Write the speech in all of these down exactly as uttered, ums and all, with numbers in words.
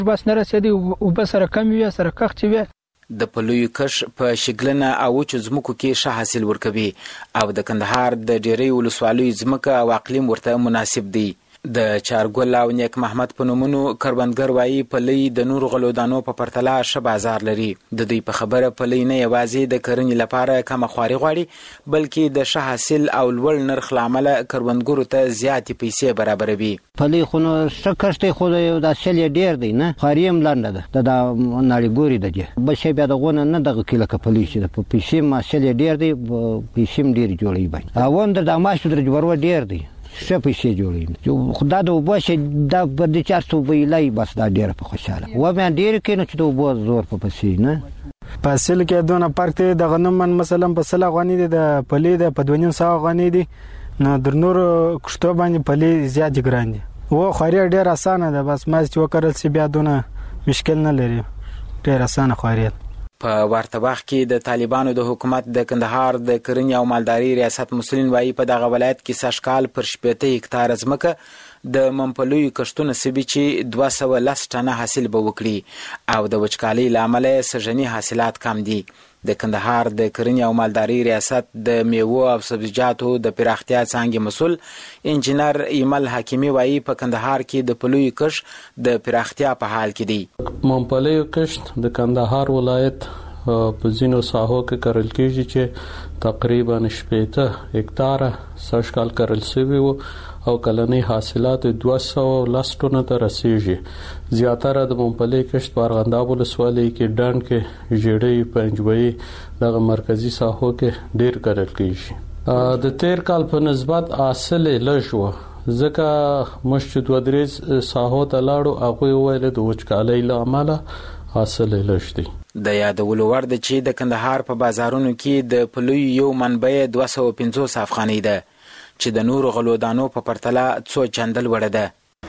بس نه رسېدي اوبه سره کم وي سره کښ وي. د پلویو کش په شګلنه او وچو ځمکو کې ښه حاصل ورکوي او د کندهار د ډېری ولسوالیو ځمکه او اقلیم ورته مناسب دی. د چارګل او نیک محمد په نومونو کروندګر وایي پلی د نورو غلو دانو په پرتله ښه بازار لري. د دوی په خبره پلی نه یوازې د کرنې لپاره کمه خواري غواړي بلکې د ښه حاصل او لوړ نرخ له امله کروندګرو ته زیاتې پیسې برابروي. پلی خو نو ښه کښت دی خو د حاصل یې ډېر دی نه خواري هم لنډه ده د ناړېګوري ده دې بل شی بیا دغونه نه دغه کې لکه پلی چې ده په پیسې هم حاصل یې ډېر دی پیسې هم ډېرې جوړوي باندې او هم د اماشو درج ورو ډېر دی ښه پیسې جوړوي خو دا د اوبو شي دا په دې چې هر څه اوبه ایلای بس دا ډېره په خوشحاله وبیا ډېر کې نو چې د اوبو زور په پسې نه په حاصل کې دونه فرق دی د غنم من مثلا په سل افغانۍ دی د پلی د په دوه نیم سوه افغانۍ دی نو در نورو کښتو باندې پلی زیات ګران دي و خواري ډېره اسانه ده بس ما چې وکړل شي بیا دونه مشکل نه لري ډېره اسانه خواري ده. په ورته وخت کې د طالبانو د حکومت د کندهار د کرنې او مالداري ریاست مسؤلین وایي په دغه ولایت کې سږ کال پر شپېته هکتاره ځمکه د ممپلیو کښتونه سوي چې دوه سوه لس ټنه حاصل به وکړي او د وچکالۍ له امله سږني حاصلات کم دي. د کندهار د کرنې او مالداري ریاست د میوو او سبزیجاتو د پراختیا څانګې مسؤل انجینر ایمل حکیمي وایي په کندهار کې د پلویو کښت د پراختیا په حال کې دی. ممپلیو کښت د کندهار ولایت په ځینو ساحو کې کرل کېږي چې تقریبا شپېته هکتاره سږ کال کرل شوي وو او کلنی حاصلات دوه سوه لس ټنو ته رسیږي. زیاتره د ممپلی کښت په ارغنداب ولسوالۍ کې ډنډ کې ژیړۍ پنجوایي دغه مرکزی ساحو کې ډیر کرل کېږي. د تیر کال په نسبت حاصل لږ و ځکه موږ چې دوه درې ساحو ته لاړو هغوی ویل د وچکالۍ له امله حاصل لږ دی. د یادولو وړ ده چې د کندهار په بازارونو کې د پلویو یو منبع دوه سوه پنځوس افغانۍ ده چې د نورو غلو دانو په پرتله څو چندل وړه ده.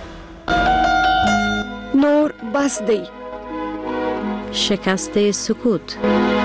نور بس دی. شکست سکوت.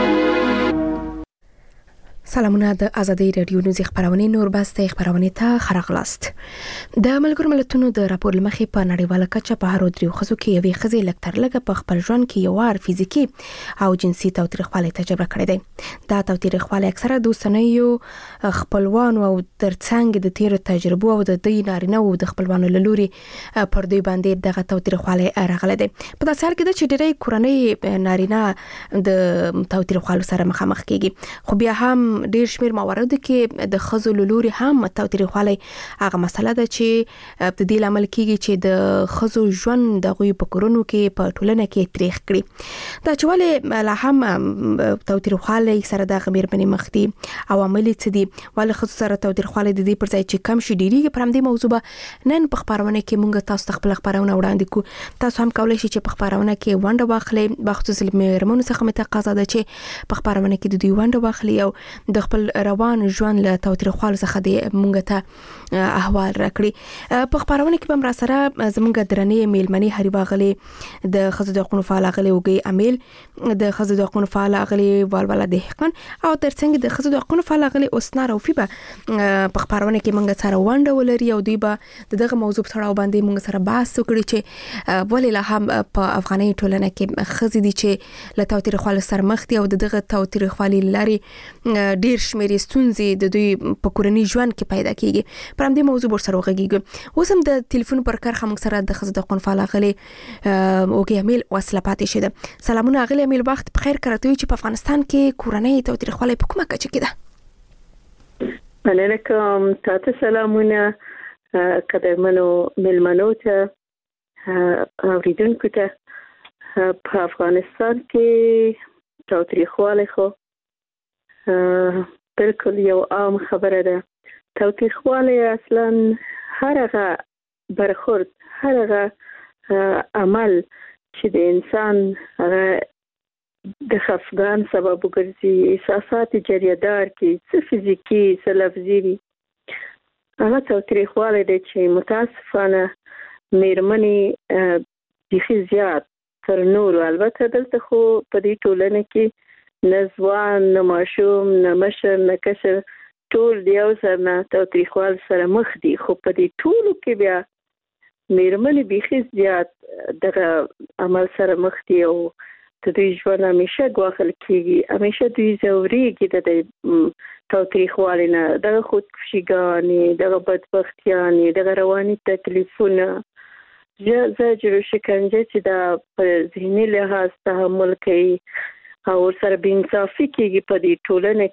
سلامونه د ازادي رادیو نیوز خبرونه نور بسته خبرونه ته خرغلاست. د ملګرو ملتونو د راپور لمخې په نړیواله کچه په هر دریو خزو کې یوې خزې لکتر لګه په خپل ژوند کې یو وار فزیکی او جنسي تاوتریخوالی تجربه کړې ده. دا تاوتریخوالی اکثره د اوسنیو خپلوانو او ترڅنګ د تیرو تجربو او د دوی نارینه او د خپلوانو له لوري پر دوی باندې دغه تاوتریخوالی راغلی دی. په داسې حال کې ده چې ډېری کورنۍ نارینه د تاوتریخوالي سره مخامخ کیږي خو بیا هم ډیر شمیر مواردو کې د خزو لوري هم تاوتریخوالی هغه مسله ده چې د دې لامل کیږي چې د خزو ژوند د غوي په کورونو کې په ټولنه کې تاریخ کړي. دا چې ولې لا هم تاوتریخوالی سره د غمیر بنې مخدي عوامل څه دي ولې خزو سره تاوتریخوالی د دې پر ځای چې کم شي ډیریږي پر همدې موضوع به نن په خبرونه کې مونږ تاسو خپل خبرونه وړاندې کوو. تاسو هم کولای شئ چې په خبرونه کې ونډه واخلئ. بخصوص مېرمنو څخه مې تقاضا ده چې په خبرونه کې د دوی ونډه واخلي او د خپل روان ژوند له تاوتریخوالي څخه د مونږ ته احوال راکړي. په خبرونه کې به را سره زمونږ درنې میلمنې هری باغلي د خزو د حقوقو فعال غلي وګي امیل د خزو د حقوقو فعال غلي والولا دهقان او ترڅنګ د خزو د حقوقو فعال غلي اوسنا روفي به په خبرونه کې مونږ سره ونډه ولري او دوی به دغه موضوع په اړه باندې مونږ سره بحث وکړي چې ولې لا هم په افغاني ټولنه کې خزي دي چې له تاوتریخوالي سره مخ دي او دغه تاوتریخوالي لري ډیر شمېرې ستونزې د دوی په کورني ژوند کې پیدا کیږي. پر همدې موضوع بر سره وغږیږو. اوس هم د ټلیفون پر کرخه موږ سره د خزو د حقوقو فعال غلي اوګي امیل وصله پاتې شه. سلامونه غلي امیل وخت په خیر کرته چې په افغانستان کې کورنۍ تاوتریخوالي په کومه کچه کې ده؟ علیکم تاسو سلامونه قدرمنو ملمنو ته اوریدونکو ته په افغانستان کې تاوتریخوالی خو بالکل یو عام خبره ده. تاوتریخوالی اصلا هر هغه برخورد هر هغه عمل چې د انسان د خفګان سبب وګرځي احساسات جریدار کی څه فزیکی څه لفظي وي هغه تاوتریخوالی دی چې متاسفانه میرمنې بیخي زیات تر نورو البته دلته خو په دې ټولنه کې نه ځوان نه ماشوم نه مشر نه کشر ټول د یو سر نه تاوتریخوالي سره مخ دي خو په دې ټولو کې بیا میرمنې بیخي زیات دغه عمل سره مخ دي او د دوی ژوند همیشه ګواښل کېږي، همیشه دوی ځورېږي د دې تاوتریخوالي نه، دغه خودکشیګانې، دغه بدبختیانې، دغه رواني تکلیفونه، زجر و شکنجه چې دا په ذهني لحاظ تحمل کوي او ورسره بېانصافي کېږي په دې ټولنه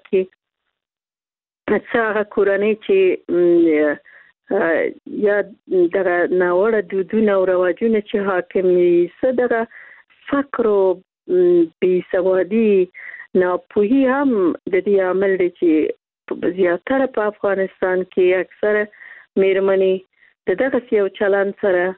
کې. څه هغه کورنۍ چې یا دغه ناوړه دودونه او رواجونه چې حاکم وي، څه دغه فقر او بېسوادي، ناپوهي هم د دې عامل دی چې زیاتره په افغانستان کې اکثره میرمنې د دغسې یو چلند سره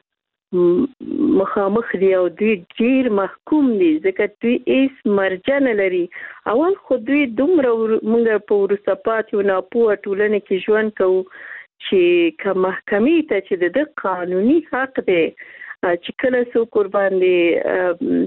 مخامخ دي او دوی ډیر محکوم دي، ځکه دوی هیڅ مرجع نه لري. اول خو دوی دومره موږ په وروسته پاتې او ناپوهه ټولنه کې ژوند کوو چې که محکمې ته چې د ده قانوني حق دی چې کله څوک ورباندې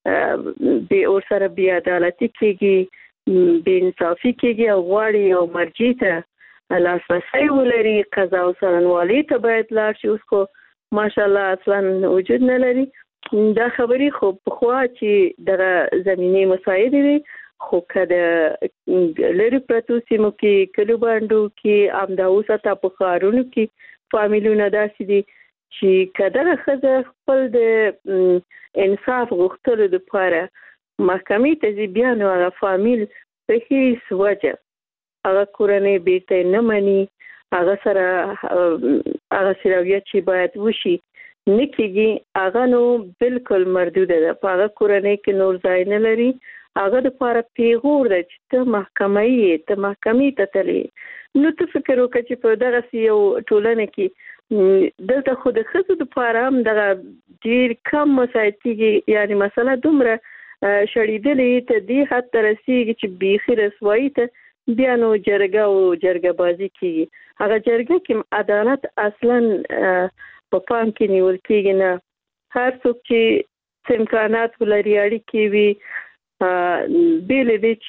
بې ورسره بې عدالتي کېږي، بې انصافي کېږي او غواړي یو مرجع ته لاسرسی ولري، قضا او څارنوالۍ ته باید لاړ شي. اوس خو ماشاءالله اصلا وجود نه لري. دا خبرې خو پخوا چې دغه زمینې مساعدې وي، خو که د لرې پرتو سیمو کې، کلیو بانډو کې، همدا اوس حتی په ښارونو کې فامیلونه داسې دي چې که دغه ښځه خپل د انصاف غوښتلو دپاره محکمې ته ځي، بیا نو هغه فامیل په هېڅ وجه هغه کورنۍ بیرته نه مني، هغه سره هغه رویه چې باید وشي نه کېږي، هغه نو بالکل مردوده ده، په هغه کورنۍ کې نور ځای نه لري. هغه دپاره پیغور ده چې ته محکمه یې، ته محکمې ته تللی. نو ته فکر وکړه چې په دغسې یو ټولنه کې دلته خو د ښځو دپاره هم دغه ډېر کم مساعد کېږي، یعنې مسله دومره شړېدلې ته دې حد ته رسېږي چې بیخي رسوایي ته بیا نو جرګه او جرګه بازي کېږي. هغه جرګه کې عدالت اصلا په پام کې نیول کېږي نه. هر څوک چې امکانات ولري، اړیکې وي، بې له دې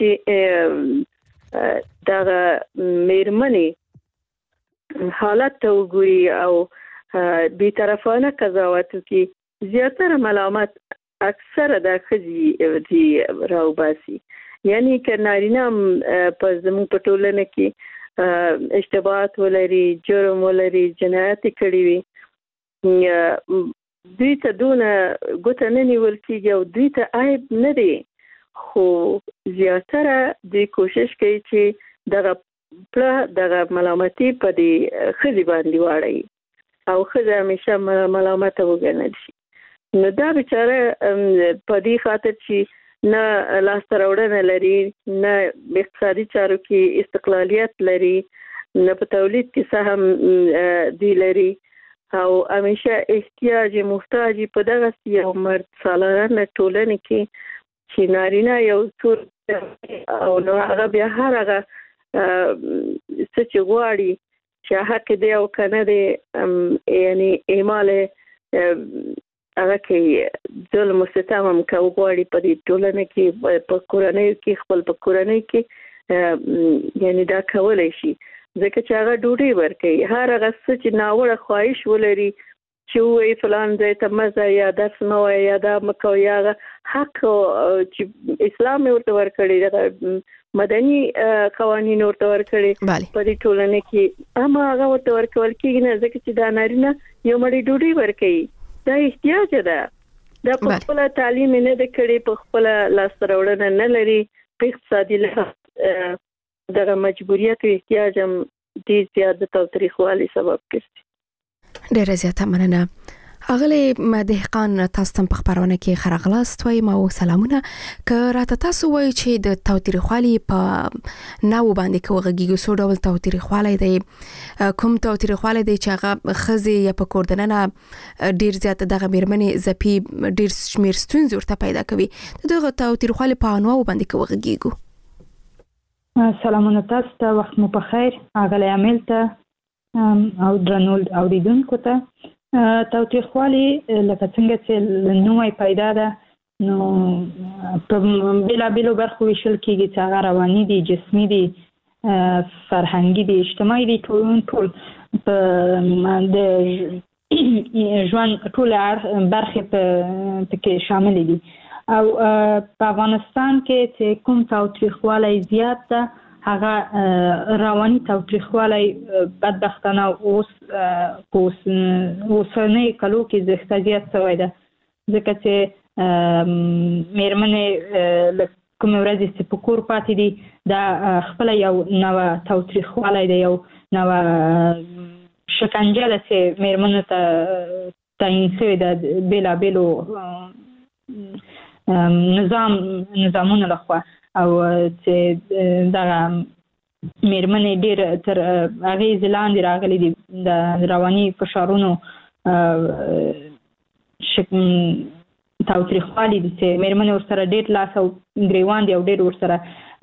چې دغه میرمنې حالت ته وګوري او بېطرفانه قضاوت وکړي، زیاتره ملامت اکثره د ښځې دي راوباسي. یعنی که نارینه هم په زموږ په ټولنه کې اشتباهات ولري، جرم ولري، جنایت کړي وي، دوی ته دونه ګوته نه نیول کېږي او دوی ته عیب نه دی، خو زیاتره دوی کوشش کوي چې دغه پله دغه ملامتي په دې ښځې باندې واړوي او ښځه همیشه ملامته وګڼل شي. نو دا بیچاره په دې خاطر چې نه لاسته راوړنه لري، نه اقتصادي چارو کې استقلالیت لري، نه په تولید کې سهم دوی لري او همیشه احتیاج محتاج په دغسې یو مرد سالارانه ټولنې کې چې نارینه یو څور او نو هغه بیا هر هغه څه چې غواړي چې حق دی او که نه دی، یعنې اعمال هغه کې ظلم و ستم هم که وغواړي په دې ټولنه کې، په کورنیو کې، خپل په کورنۍ کې، یعنې دا کولی شي، ځکه چې هغه ډوډۍ ورکوي. هر هغه څه چې ناوړه خواهش ولري چې ووایي فلان ځای ته مه ځه، یا درس مه وایه، یا دا مه کوه، یا هغه حق چې اسلام یې ورته ورکړی، دغه مدني قوانین ورته ورکړي په دې ټولنه کې، هم هغه ورته ورکول کېږي نه، ځکه چې دا نارینه یو مړۍ ډوډۍ ورکوي. دا احتیاج ده، دا په خپله تعلیم نه ده کړې، په خپله لاسته راوړنه نه لري، په اقتصادي لحاظ دغه مجبوریت او احتیاج هم ډېر زیات د تاوتریخوالي سبب ګرځي. ډېره زیاته مننه. اغلی دهقان تاسو ته په خبرونه کې خرغلاست وای ما سلامونه. که راته تاسو وای چې د تاوتریخوالي په ناو باندې کوغږیږي، څو ډول تاوتریخوالي دی، کوم تاوتریخوالي دی چې هغه ښځې یا په کور دننه ډېر زیات دغه میرمنې ځپي، ډېر شمېر ستونزې ورته پیدا کوي، د دغه تاوتریخوالي په انواعو باندې کوغږیږو. سلامونه تاسو ته، وخت مو په خیر. اغلی عامل ته او درنو اوریدونکو ته. تاوتریخوالي لکه څنګه چې نومه پیدا ده، نو په بېلابېلو برخو ویشل کېږي چې هغه رواني دي، جسمي دي، فرهنګي دي، اجتماعي دي، ټول ټول په د ژوند ټول برخې په کې شامل دي. او په افغانستان کې چې کوم تاوتریخوالی زیات ده هغه رواني تاوتریخوالی بدبختانه اوس په اوسنۍ کلو کې زیات زیات شوی ده، ځکه چې مېرمنې له کومې ورځې چې په کور پاتې دي دا خپله یو نوه تاوتریخوالی دی، یو نوه شکنجه ده چې مېرمنو ته تعین شوې ده بېلابېلو نظام نظامونو لخوا، او چې دغه مېرمنې ډېر تر اغېزې لاندې راغلي دي د رواني فشارونو تاوتریخوالی دي چې مېرمنې ورسره ډېر لاس او ګریوان دي او ډېر ورسره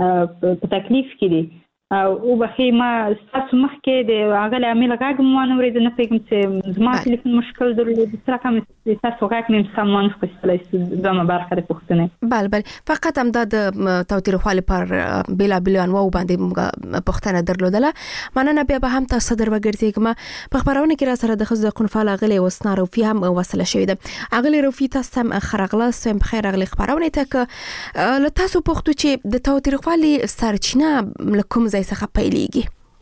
په تکلیف کې دي. او وبخښئ ما ستاسو مخکې د هغه عامل غږ مو وانه اورېده، نه پوهېږم چې زما تلیفون مشکل درلود، څه رقم ستاسو غږ مې سم وانه خیستلی دویمه برخه د پوښتنې. بله بله، فقط همدا د تاوتریخوالي پر بېلابېلو انواعو باندې پوښتنه درلودله. مننه. بیا به هم تاسو در وګرځېږم. په خپرونه کې را سره د ښځو د حقونو فعال اغلې وسنا روفي هم وصله شوې ده. اغلې روفي، تاسو هم ښه راغلاست، وایم بخیر راغلې خپرونې ته. که له تاسو پوښتو چې د تاوتریخوالي سرچینه له کوم ځای څخه پیلېږي؟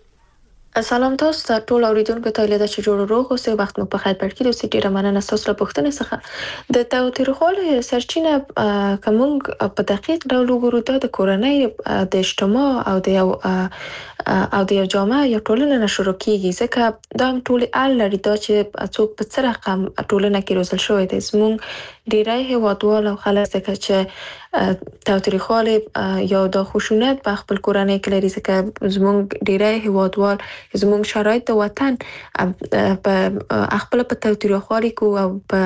سلام تاسو ته ټول اوریدونکو ته، لیدا چې جوړ روغ اوسئ، وخت مو په خیر پړ کې دوی ډیره مننه تاسو له پوښتنې څخه. د تاوتریخوالي سرچینه کوم په دقیق ډول وګورو دا د کورنۍ د اجتماع او د یو او د یو جامعه یا ټولنه نه شروع کیږي، ځکه دا هم ټول اړ لري دا چې څوک په څه رقم ټولنه کې روزل شوی دی. زموږ ډیری هیوادوال او خلک ځکه چې تاوتریخوالی یا د خشونت په خپل کورنۍ کې لري، ځکه زموږ ډیری هیوادوال زموږ شرایط د وطن په خپل په تاوتریخوالي کو او په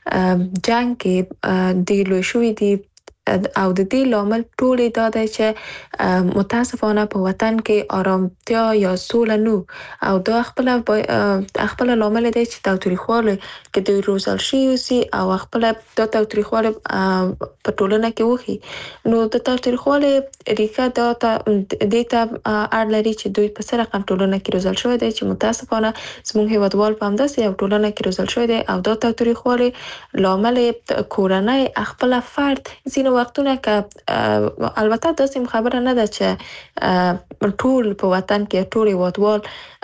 جنگ کې دی لوی شوی دی، او د دې لامل ټول دا دی چې متاسفانه په وطن کې آرامتیا یا سوله نو، او دا خپل خپل لامل دی چې تاوتریخوالی کې دوی روزل شي او خپل دا تاوتریخوالی په ټولنه کې وخی. نو د تاوتریخوالی ریښه دا دې ته اړ لري چې دوی په سره رقم ټولنه کې روزل شوی دی، چې متاسفانه زموږ هیوادوال په همداسې یو ټولنه کې روزل شوی دی، او دا تاوتریخوالی لامل کورنۍ خپل فرد ځینې وختونه که البته داسې خبره نه ده چې ټول په وطن کې ټول هیوادوال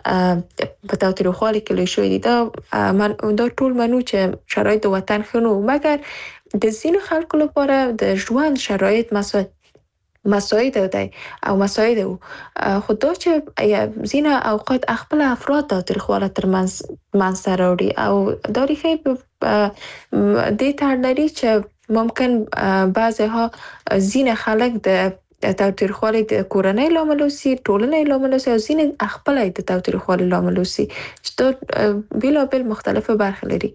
په تاوتریخوالي کې لوی شوي دي، دا من دا ټول منو چې شرایط د وطن ښه نه وو، مګر د ځینو خلکو لپاره د ژوند شرایط مساعد مساعد دی او مساعد وو، خو دا چې ځینې اوقات خپل افراد تاوتریخواله ترمنځ منځته راوړي، او دا ریښې دې ته اړ لري چې ممکن بعضی‌ها ځینې خلک د تاوتریخوالي د کورنۍ لامل وسی، ټولنې لامل وسی، او ځینې خپل د تاوتریخوالي لامل وسی، چې دا بېلابېل مختلفه برخې لري.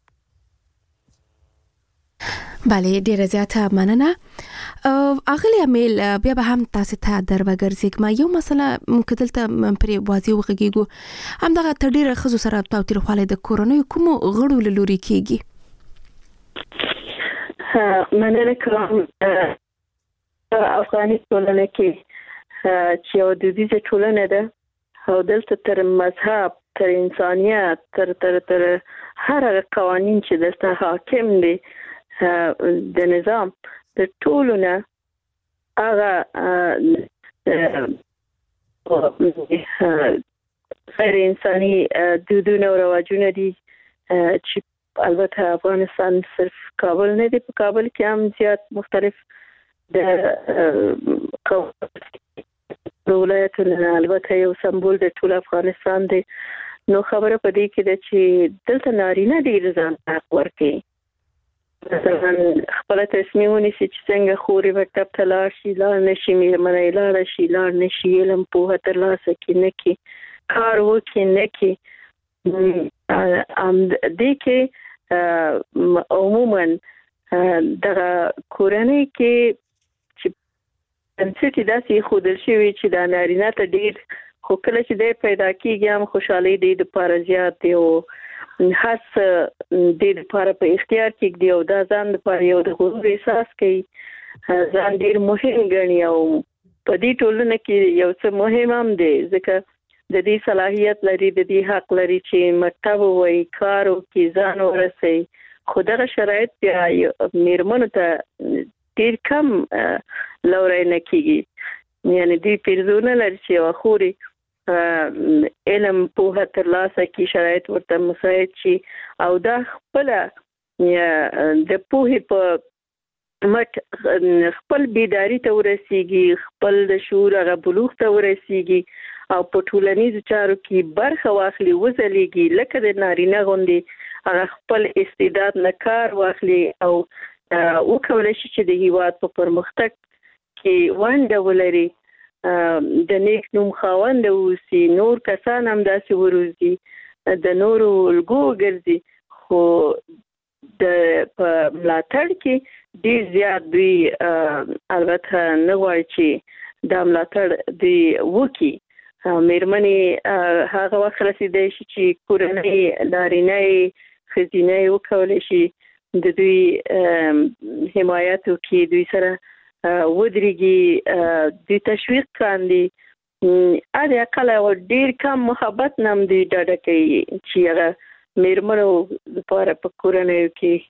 بله، ډیره زیاته مننه. اغلی امیل، بیا به هم تاسو ته در وګرځېږم. یو مسله ممکن دلته پرې واضح وغږیږو، همدغه تر ډیره ښځو سره تاوتریخوالی د کورنیو کومو غړو له لورې کیږي؟ مننه کوم. افغاني ټولنه کې چې یو دودیزه ټولنه ده، او دلته تر مذهب، تر انسانیت، تر تر تر هر قوانین چې دلته حاکم دي د نظام د ټولو نه هغه غیر انساني دودونه او رواجونه دي، چې البته افغانستان صرف کابل نه دی، په کابل کې هم زیات مختلف د ولایتونه البته یو سمبول د ټول افغانستان دی. نو خبره په دې کې ده چې دلته نارینه ډېر ځان حق ورکوي، مثلا خپل تصمیم ونیسي چې څنګه خوري مکتب ته لاړ شي، لاړ نشي، مېرمنې لاړه شي، لاړ نشي، علم پوهه ترلاسه کړي نه کړي، کار وکړي نه کړي. دې کې عموما دغه کورنۍ کې چې بنسټ داسې ښودل شوي چې دا نارینه ته ډېر، خو کله چې دی پیدا کېږي هم خوشحالۍ دی دپاره زیات دی، او هڅ دی دپاره په اختیار کېږدي، او دا ځان دپاره یو د غرور احساس کوي، ځان ډېر مهم ګڼي. او په دې ټولنه کې یو څه مهم هم دی، ځکه د دې صلاحیت لري، د دې حق لري چې مکتب وای کارو کې ځان ورسي. خو دغه شرایط بیا میرمنو ته ډیر کم لوري نه کیږي. یعنی دې پیرزونه لري چې واخوري علم په ترلاسه کې شرایط ورته مساعد شي او دا خپل د پوهې په مټ خپل بیداری ته ورسیږي، خپل د شعور هغه بلوغ ته ورسیږي او په ټولنیزو چارو کې برخه واخلي، وځلېږي لکه د نارینه غوندې هغه خپل استعداد نه کار واخلي او وکولای شي چې د هیواد په پرمختګ کې ونډه ولري، د نیک نوم خاوند اوسي، نور کسان هم داسې وروزي، د نورو الګو ګرځي. خو د په ملاتړ کې ډیر زیات دوی البته نه غواړي چې دا ملاتړ دی وکي. مېرمنې هغه وخت رسیدای شي چې کورنۍ نارینه ښځینه وکولی شي د دوی حمایت وکړي، دوی سره ودرېږي، د تشویق کاندي، اده اقل ډیر کم محبت نام دی ډاډه کوي چې هغه میرمنو لپاره په کورنۍ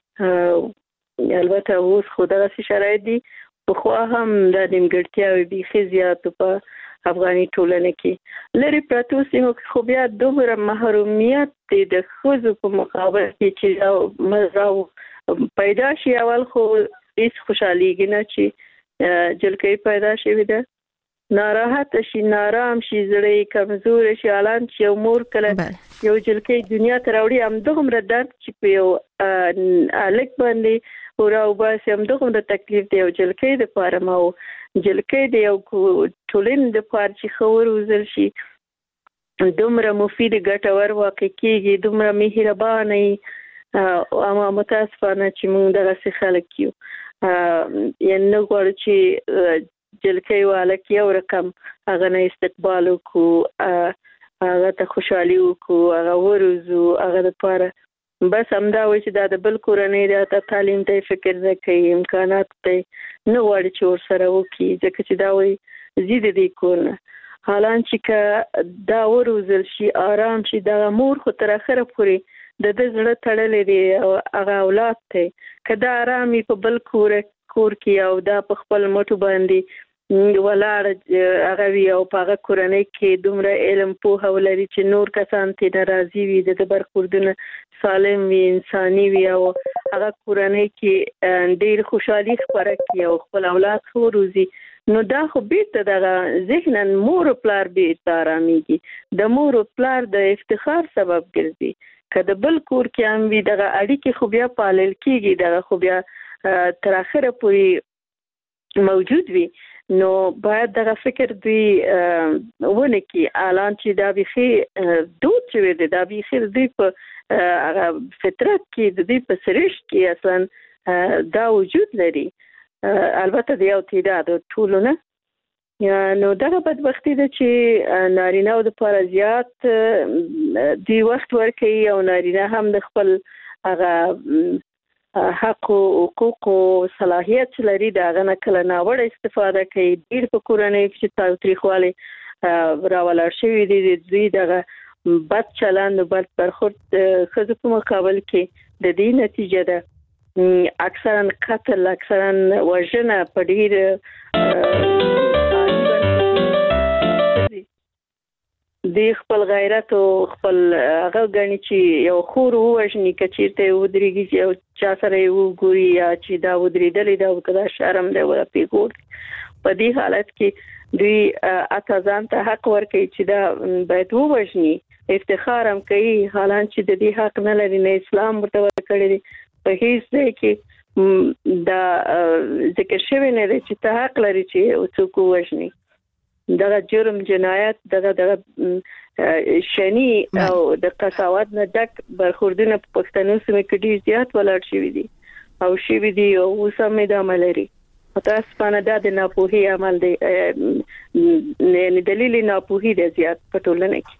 کې. البته اوس خو دغه شرایط دي، خو هم د نیمګړتیاوې بیخي زیات په افغاني ټولنه کې لري پراته سیمو کې. خو بیا دومره محرومیت دی د ښځو په مقابل کې چې مزاو پیدا شي. اول خو هیڅ خوشحالېږي نه چې جلکۍ پیدا شوې ده، ناراحت شي، نارام شي، زړه کمزور شي. الان چې یو مور کله یو جلکۍ دنیا ته راوړي همدغومره درد چې په یو هلک باندې وراوباسي همدغومره تکلیف دی یو جلکۍ دپاره. ما و جلکۍ د یو ټولنې دپاره چې ښه وروزل شي دومره مفید ګټور واقع کېږي، دومره مهربانه. اما متاسفانه چې موږ دغسې خلک یو، یعنې نه غواړو چې جلکۍ والک یو رقم هغه نه استقبال وکړو، هغه ته خوشحالي وکړو، هغه وروزو، هغه دپاره بس همدا وایي چې دا د بل کورنۍ ده، ته تعلیم ته فکر نه کوي، امکانات ته نه غواړي چې ورسره وکړي، ځکه چې دا وایي زه د دې کور نه. حالان چې که دا وروزل شي، آرام شي، دغه مور خو تر اخره پورې د د زړه تړلې دی او هغه اولاد ته که دا آرامي په بل کور کور کې او دا په خپل مټو باندې ولاړ هغه وي او په هغه کورنۍ کې دومره علم پوهه ولري چې نور کسان ترې راضي وي، د برخوردونه سالم وي، انساني وي او هغه کورنۍ کې ډېر خوشحالي خپره کړي او خپل اولاد ښه وروزي، نو دا خو بیرته دغه ذهنا مور و پلار بیرته آرامیږي، د مور و پلار د افتخار سبب ګرځي. که د بل کور کې هم وي دغه اړیکې خو بیا پالل کېږي، دغه خو بیا تر اخره پورې موجود وي. نو باید دغه فکر دوی ونه کړي. الان چې دا بیخي دود شوی دی، دا بیخي دوی په فطرت کې د دوی په سرشت کې اصلا دا وجود لري، البته د یو تعداد ټولو نه. نو دغه بدبختي ده چې نارینه د لپاره زیات دی وخت ورکوي او نارینه هم د خپل هغه حق او حقوق او صلاحیت چې لري د هغه نه کله ناوړه استفاده کوي. ډېر په کورنۍ کې چې تاوتریخوالی راولاړ شوي دي، دوی دغه بد چلند او بد برخورد ښځو په مقابل کې د دې نتیجه ده اکثرا قتل، اکثرا وژنه په ډېر د خپل غیرت او خپل هغه غني چې یو خور ووژني، که چېرته ودرېږي چې یو چا سره یې وګوري یا چې دا ودرېدلی دا که دا شرم دی ولا پیغور. په دې حالت کې دوی اته ځان ته حق ورکوي چې دا باید ووژني، افتخار هم کوي، حالان چې د دې حق نه لري، نه اسلام ورته ورکړی دی. په هیڅ ځای کې دا ذکر شوی نه دی چې ته حق لري چې څوک ووژني. دغه جرم، جنایت، دغه دغه شنی او د قساوت نه ډک برخوردونه په پښتنو سیمه کې ډیر زیات ولاړ شوي دي او شوي دي او اوس هم ادامه لري. متاسفانه دا د ناپوهۍ عمل دی، یعنې دلیل ناپوهي دی زیات په ټولنه کې.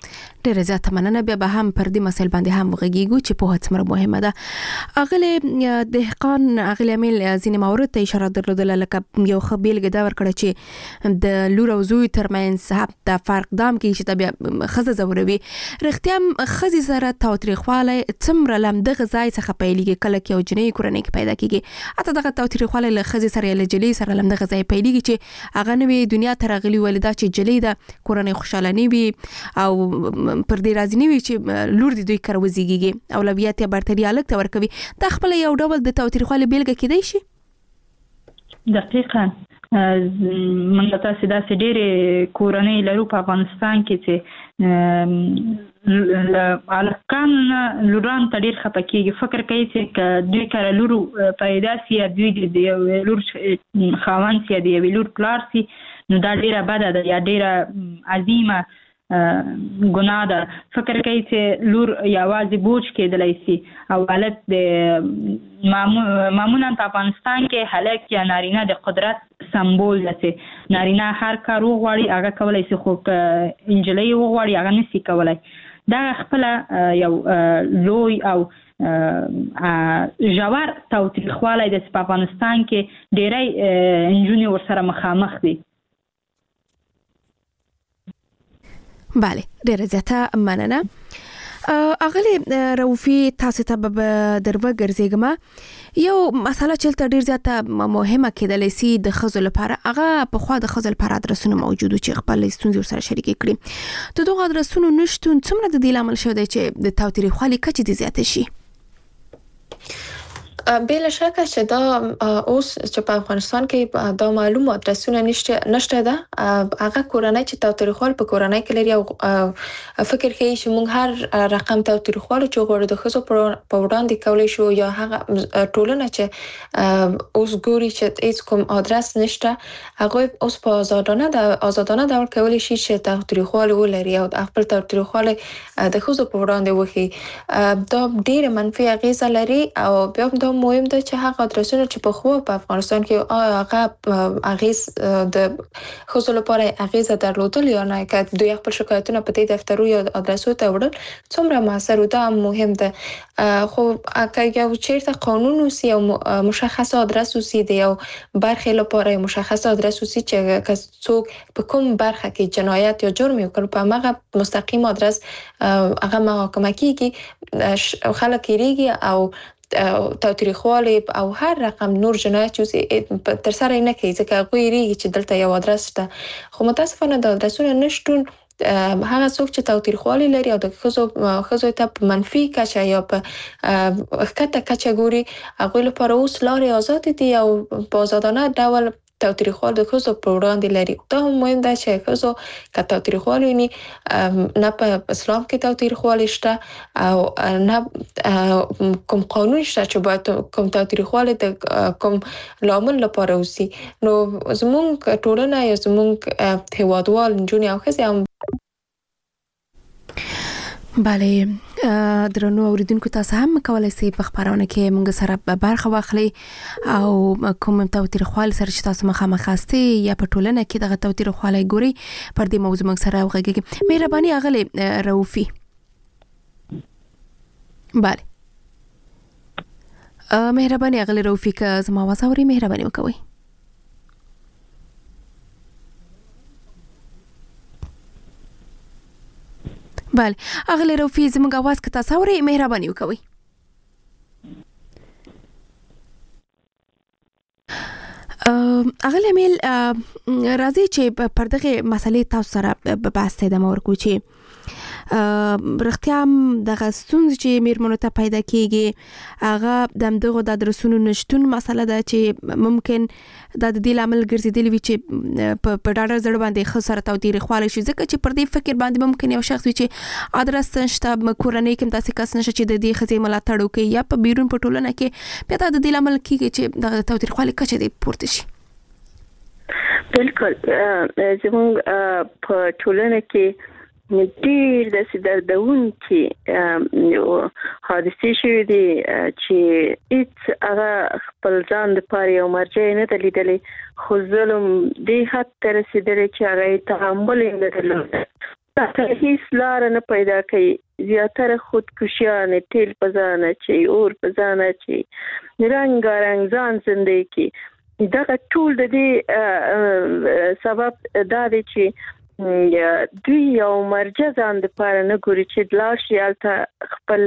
ډېر زیات مننه. بیا به هم پر دې مسایل باندې هم وغږیږو چې په هڅه مر مهمه ده. اغله دهقان اغله امیل ځینې موارد ته اشاره درلودله، لکه یو خبيل ګدا ور کړ چې د لور او زوی ترمنځ صاحب د فرق دام کې چې بیا خزه زوروي. رښتیا خزي سره تاوتریخواله څومره لم د غذای څخه پیلېږي کله کې او جنې کورنۍ کې پیدا کیږي. اته دغه تاوتریخواله له خزي سره له جلی سره لم د غذای پیلېږي چې هغه نوې دنیا ته راغلي ولدا چې جلی د کورنۍ خوشاله نه وي او پر دې راځي نه وي چې لور دې دوی کار وزيږي. اولویت یا برتري الګ ته ورکوي. دا خپل یو ډول د تاوتریخواله بیلګه کېدای شي. دقیقاً موږ تاسو دا سړي کورنۍ لرو په افغانستان کې چې الکان لوران تډیر خپکیږي. فکر کوي چې دوی کار لورو پیدا سي دوی د لور خاوند سي د لور پلار سي، نو دا ډیره بده ده یا ډیره عظیمه ګناه ده. فکر کوي چې لور یوازې بوج کېدلی سي او حالت د معمولا په افغانستان کې هلک یا نارینه د قدرت سمبول ده چې نارینه هر کار وغواړي هغه کولی سي، خو انجلۍ وغواړي هغه نسي کولی. دا خپله یو لوی او ژور تاوتریخوالی ده چې په افغانستان کې ډیری نجونې ورسره مخامخ دي. بله، ډیره زیاته مننه. اغلی روفي تاسو ته به درو ګرځېږم. یو مسله چې تل ډیر زیاته مهمه کېدلی سي د خزو لپاره، هغه په خوا د خزو لپاره ادرسونه موجود چې خپل ستونزې سره شریک کړي. ته دغه ادرسونو نشټون څومره د دې لامل شوی دی چې د تاوتریخوالي کچه دې زیاته شي؟ بلا شکه چې دا اوس چې په افغانستان کې دا معلوم ادرسونه نشته نشته ده. هغه کورنۍ چې تاوتریخوال په کورنۍ کې لري او فکر کوي چې موږ هر رقم تاوتریخوال چې غوړو د خزو په وړاندې کولی شو، یا هغه ټولنه چې اوس ګوري چې هیڅ کوم ادرس نشته، هغه اوس په آزادانه د آزادانه ډول کولی شي چې تاوتریخوال ولري او خپل تاوتریخوال د خزو په وړاندې وکړي. دا ډیره منفي اغیزه لري او بیا دا مهم ده چې هغه ادرسونه چې په خو په افغانستان کې هغه اغیز د خصوص لپاره اغیزه درلودل یا نه، که دوی خپل شکایتونه په دې دفترو یا ادرسو ته وړل څومره موثر ده مهم ده. خو اگه یو چیرته قانون وسی او مشخص ادرس وسی دی او برخې لپاره مشخص ادرس وسی چې څوک په کوم برخه کې جنایت یا جرم وکړي په هغه مستقیم ادرس هغه محاکمه کیږي، خلک کېږي او تاوتریخوالی او هر رقم نور جنایت چې تر سره نه کوي ځکه هغوی ریږي چې دلته یو ادرس شته. خو متاسفانه د ادرسونو نشتون هغه څوک چې تاوتریخوالی لري او د ښځو ښځو ته په منفي کچه یا په ښکته کچه ګوري، هغوی لپاره اوس لارې ازادې دي او په آزادانه ډول تاوتریخوال د ښځو په وړاندې لري. دا هم مهم ده چې ښځو که تاوتریخوال ویني، نه په اسلام کې تاوتریخوال شته او نه کوم قانون شته چې باید کوم تاوتریخوال د کوم لامل لپاره وسی. نو زموږ ټولنه یا زموږ هیوادوال نجونې او ښځې هم بله. درنو اوریدونکو تاسو هم کولای شئ په خبرونه کې موږ سره برخه واخلئ او کوم تاوتریخوالي سره چې تاسو مخامخ یاستئ یا په ټولنه کې دغه تاوتریخوالي ګوري پر دې موضوع موږ سره وغږیږئ. مهرباني اغلی روفي. بله، مهرباني اغلی روفي که زما आवाज اوري مهرباني وکوئ. بله، اغلی روفي زموږ आवाज که تاسو اورئ مهرباني وکوئ. اغلی امیل راځي چې پر دغه مسلې تاسو سره بحث ته ادامه ورکړو چې رښتیا هم دغه ستونزې چې میرمنو ته پیدا کیږي هغه د دغه د ادرسونو نشټون مسله ده چې ممکن د دې لامل ګرځیدلی وي چې په ډاډه زړه باندې ښه سره تاوتریخوالی شي، ځکه چې پر دې فکر باندې ممکن یو شخص وي چې ادرس نشته، کورنۍ کې داسې کس نشته چې د دې ښځې ملاتړ وکړي یا په بیرون په ټولنه کې بیا د دې لامل کیږي چې دغه تاوتریخوالی کچه دې پورته شي. بالکل زموږ په ټولنه کې ډیر داسې دردونکې حادثې شوې دي چې هیڅ هغه خپل ځان لپاره یو مرجع نه ده لیدلې، خو ظلم دې حد ته رسېدلی چې هغه یې تحمل یې نه درلوده. هیڅ لار نه پیدا کوي. زیاتره خودکشیان، تیل په ځان اچي، اور په ځان اچي، رنګارنګ ځان زندګي کی. دغه ټول د دې سبب دا دی چې دوی یو مرجع ځان د پاره نه ګوري چې د لاش یالته خپل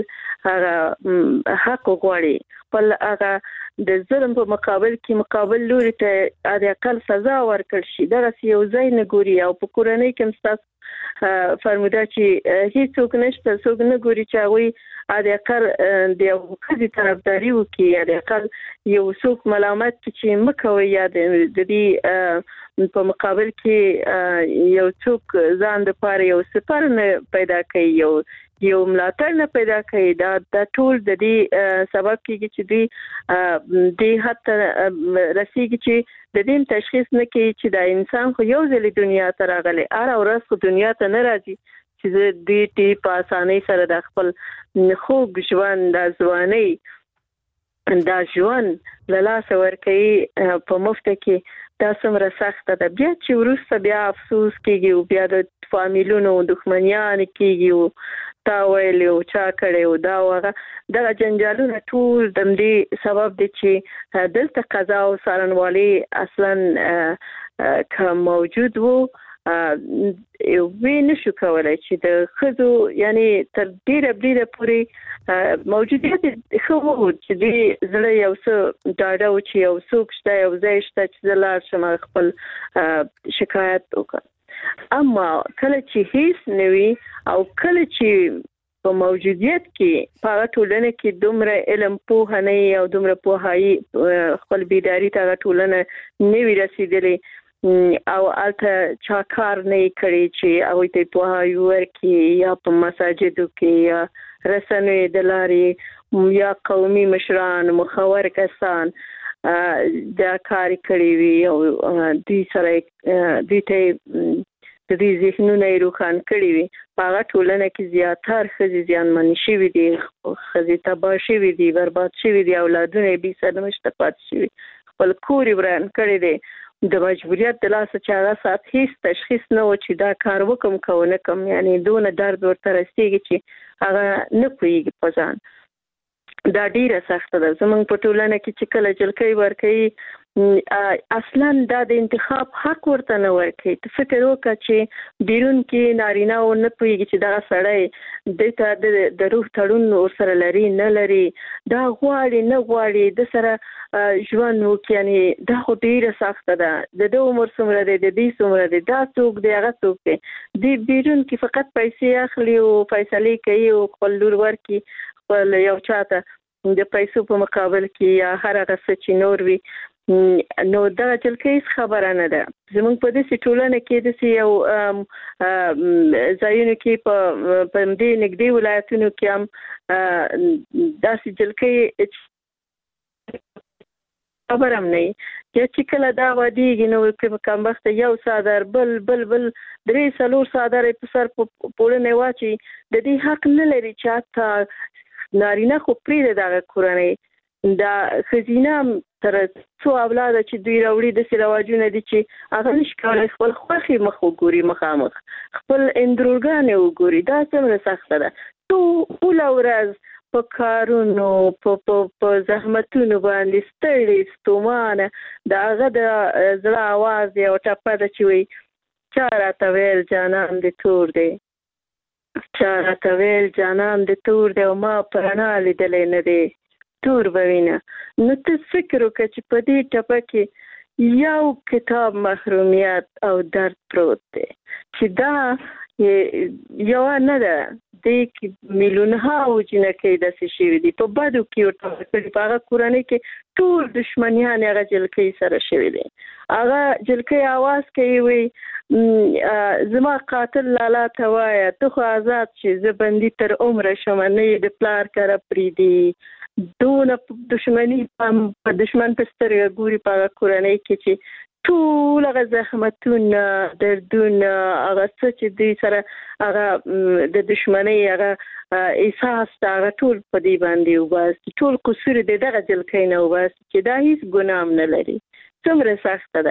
حق وغواړي، خپل هغه د ظلم په مقابل کې مقابل لوري ته د اقل سزا ورکړ شي. دغه یو ځای نه ګوري او په کورنۍ کې مستاس فرموده چې هیڅوک نشته، څوک نه ګوري چې هغوی د اقل د یو ښځې طرفداري وکړي، د اقل یو څوک ملامت چې مه کوئ یا د دې په مقابل کې یو څوک ځان د پاره یو سپر نه پیدا کوي، یو یو ملاتړ نه پیدا کوي. دا د ټول د دې سبب کېږي چې دوی د حتی رسیږي چې د دې تشخیص نه کوي چې دا انسان خو یو ځل دنیا ته راغلی، هر ورځ خو دنیا ته نه راځي چې دوی ټي په اسانۍ سره د خپل خوږ ژوند، د ځوانۍ دا ژوند له لاسه ورکوي په مفته کې. دا څومره سخته ده. بیا چې وروسته بیا افسوس کېږي او بیا د فامیلونو دښمنیان کېږي او تا ویلې او چا کړی او دا هغه دغه جنجالونه ټول د همدې سبب دی چې دلته قضا او څارنوالي اصلا که موجود وو وی نشو کولی چې د ښځو یعنی تر ډیره ډیره پورې موجودیت ښه وو چې دوی زړه یو څه ډاډه و چې یو څوک شته، یو ځای شته چې زه لاړ شم خپل شکایت وکړم. اما کله چې هیڅ نه وي او کله چې په موجودیت کې په هغه ټولنه کې دومره علم پوهه نه وي او دومره پوهایي خپل بیداري ته هغه ټولنه نه وي رسېدلې او هلته چا کار نه یې کړی چې هغوی ته پوهاوی ورکړي یا په مساجدو کې یا رسنیو د لارې یا قومي مشران مخور کسان دا کار کړی وي او دوی سره دوی ته د دې ذهنونه یې روښان کړي وي. په هغه ټولنه کې زیاتره ښځې زیانمنې شوي دي، ښځې تباه شوي دي، برباد شوي دي، اولادونه یې بې سرنوشته پاتې شوي، خپل کور یې وران کړی دی. د مجبوریت د لاسه چې هغه ساعت هیڅ تشخیص نه و چې دا کار وکم که ونه کم، یعنی دونه درد ورته رسېږي چې هغه نه پوهېږي په ځان. دا ډیره سخته ده. زموږ په ټولنه کې چې کله جلکۍ ورکوي اصلا دا د انتخاب حق ورته نه ورکوي. ته فکر وکړه چې بیرون کې نارینه و نه پوهېږي چې دغه سړی دې ته د روح تړون ورسره لري نه لري، دا غواړي نه غواړي د سره ژوند وکړي. یعنې دا خو ډیره سخته ده. د ده عمر څومره دی، د دې څومره دی، دا څوک دی، هغه څوک دی. دې بیرون کې فقط پیسې اخلي او فیصلې کوي او خپل لور ورکړي خپل یو چاته د پیسو په مقابل کې یا هر هغه څه چې نور وي. نو دغه جلکۍ هیڅ خبره نه ده. زموږ په داسې ټولنه کې داسې یو ځایونو کې په همدې نږدې ولایتونو کې هم داسې جلکۍ خبر هم نه وي. یا چې کله دا وادېږي نو په کمبخته یو څادر بل بل بل درې څلور څادر یې په سر په پوړنې واچوي. د دې حق نه لري چې حتی نارینه خو پرېږده دغه کورنۍ دا ښځینه تر څو اولاده چې دوی راوړي داسې رواجونه دي چې هغه نشي کولی خپل خوښې مخ وګوري، مخامخ خپل اندروګانې وګوري. دا څومره سخته ده. ټوله ورځ په کارونو په زحمتونو باندې ستړې ستومانه د هغه د زړه اواز یو ټپه ده چې وایي چا راته ویل جانان دې تور دی، چا راته ویل جانان دې تور دی او ما په رڼا لیدلی نه دی، تور به وینه. نو ته فکر وکړه چې په دې ټپه کې یو کتاب محرومیت او درد پروت دی چې دا یوه نه ده. دې کې میلیونها جنکۍ داسې شوي دي په بدو کې ورته ورکړي. په هغه کورنۍ کې ټول دښمنیان هغه جلکۍ سره شوي دي. هغه جلکۍ اواز کوي وایي زما قاتل لالا ته وایه ته خو آزاد شي، زه بندي تر عمره شم، نه یې د پلار کره پرېږدي. دونه دښمني په دښمن په سترګه ګوري په هغه کورنۍ کې چې ټول هغه زحمتونه دردونه هغه څه چې دوی سره هغه د دښمنۍ هغه احساس ته هغه ټول په دې باندې وباسي. ټول قصور د دغه جلکۍ نه وباسي چې دا هیڅ ګناه هم نه لري. څومره سخته ده.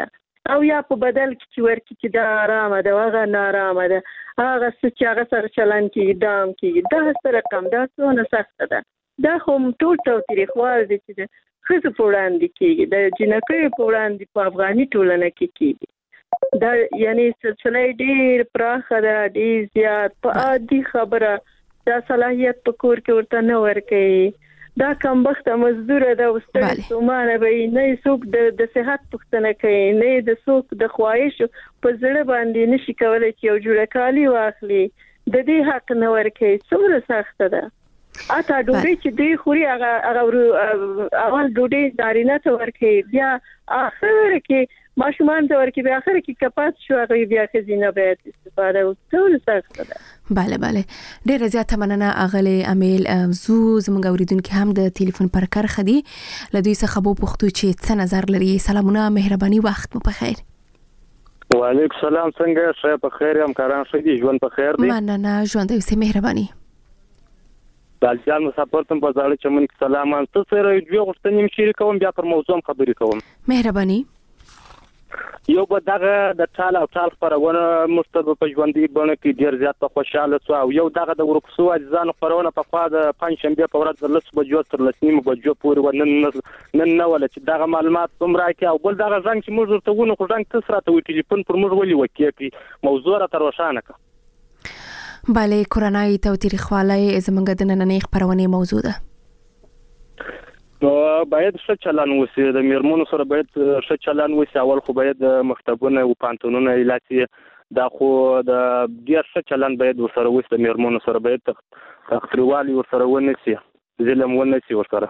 او یا په بدل کې چې ورکی چې دا آرامه ده هغه نارامه ده هغه څه چې هغه سره چلن کېږي دام کېږي دا څه رقم دا څونه سخته ده دا خو ټول تاوتریخوال دی چې د ښځو په وړاندې کېږي د جنکیو په وړاندې په افغاني ټولنه کې کېږي دا یعنی سلسله ډېر پراخه ده ډېر زیات په عادي خبره دا صلاحیت په کور کې ورته نه ورکوي دا کمبخته مزدوره ده او ستړې ستومانه به نه څوک د صحت پوښتنه کوي نه د څوک د خواهش په زړه باندې نشي کولی چې یو جوړه کالي واخلي د دې حق نه ورکوي څومره سخته ده اته ډوډۍ چې دوی خوري هغه اول ډوډۍ نارینه ته ورکوي بیا اخر کې ماشومان ته ورکوي بیا اخر کې کپات شو هغه بیا ښځینه باید استفاده وکړي سخته ده بله بله ډیره زیاته مننه اغلی امیل زو زموږ اوریدونکو هم د ټلیفون پر کرخه دي له دوی څخه به پوښتو چې څه نظر لري سلامونه مهرباني وخت مو په خیر وعلیکم السلام څنګه ښه په خیر یم کاران ښه دي ژوند په خیر دی مننه ژوند اوسې مهرباني دالجان مسافر تم په ځاله چمن کې سلام ان څه سره یو غوښتنې مشیر کوم بیا پر موضوع خبرې کوم مهرباني یو به دغه د ټال او ټال خبرونه مستند په ژوندۍ بڼه کې ډیر زیات په خوشاله سو او یو دغه د ورکسو اجزان خبرونه په خوا د پنځ شنبه په ورځ د لس بجو تر لس نیمه بجو پورې ونن نن نه ول چې دغه معلومات کوم راکې او بل دغه ځنګ چې موږ ورته ونه خو ځنګ کس راته وی ټلیفون پر موږ ولي وکړي موضوع را تر وشانه کا بله کورنۍ تاوتریخوالی زمونږ د نننۍ خبرونې موضوع ده نو باید ښه چلن وسی د میرمنو سره باید ښه چلن وسی اول خو باید مکتبونه او پانتونونه ایلاسي دا خو د ډیر ښه چلن باید ورسره وسی د میرمنو سره باید تخریوالي ورسره ونسی ظلم ونسی ورسره